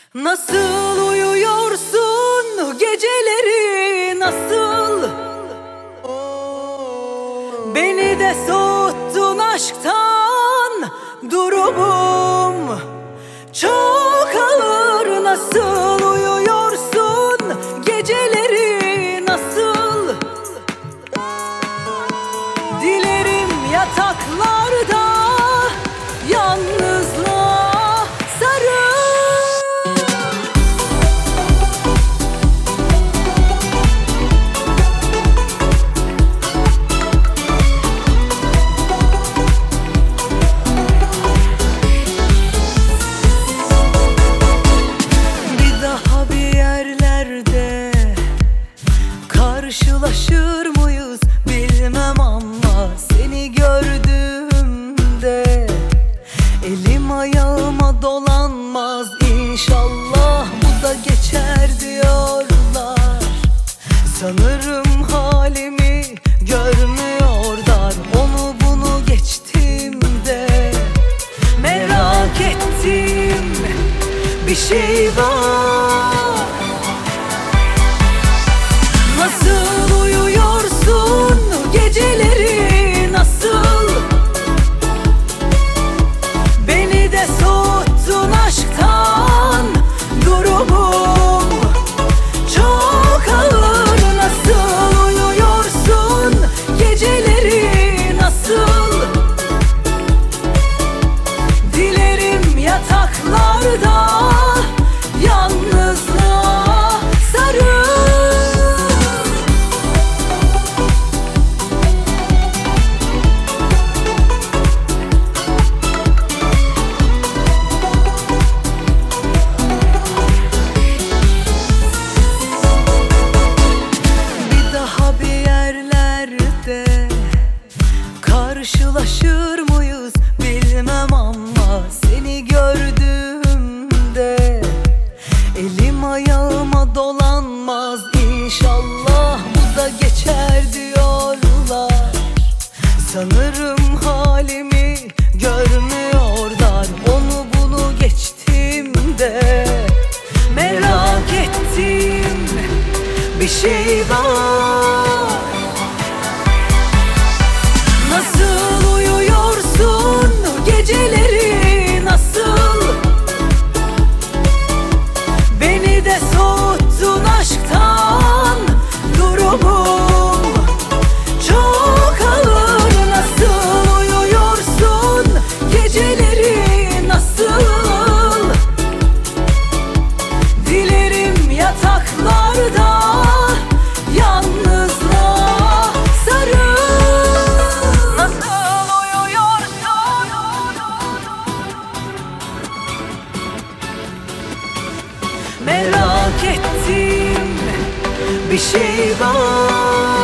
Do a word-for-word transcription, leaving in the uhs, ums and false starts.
Nasıl uyuyorsun geceleri, nasıl? Beni de soğuttun aşktan, durumum çok ağır. Nasıl uyuyorsun geceleri, nasıl? Dilerim yataklarda yalnızlığa sarıl. Karşılaşır mıyız bilmem ama seni gördüğümde elim ayağıma dolanmaz. İnşallah bu da geçer diyorlar. Sanırım halimi görmüyorlar. Onu bunu geçtiğimde merak ettiğim bir şey var. Nasıl uyuyorsun geceleri, nasıl? Beni de soğuttun aşktan, durumum çok ağır. Nasıl uyuyorsun geceleri, nasıl? Dilerim yataklarda yalnızlığa sarıl. Karşılaşır mıyız bilmem ama seni gördüğümde elim ayağıma dolanmaz. İnşallah bu da geçer diyorlar. Sanırım halimi görmüyorlar. Onu bunu geçtiğimde merak ettiğim bir şey var. Nasıl uyuyorsun geceleri, nasıl? Beni de soğuttun aşktan, durumum çok ağır. Nasıl uyuyorsun geceleri, nasıl? Dilerim yataklarda yalnızlığa sarıl. Merak ettiğim bir şey var.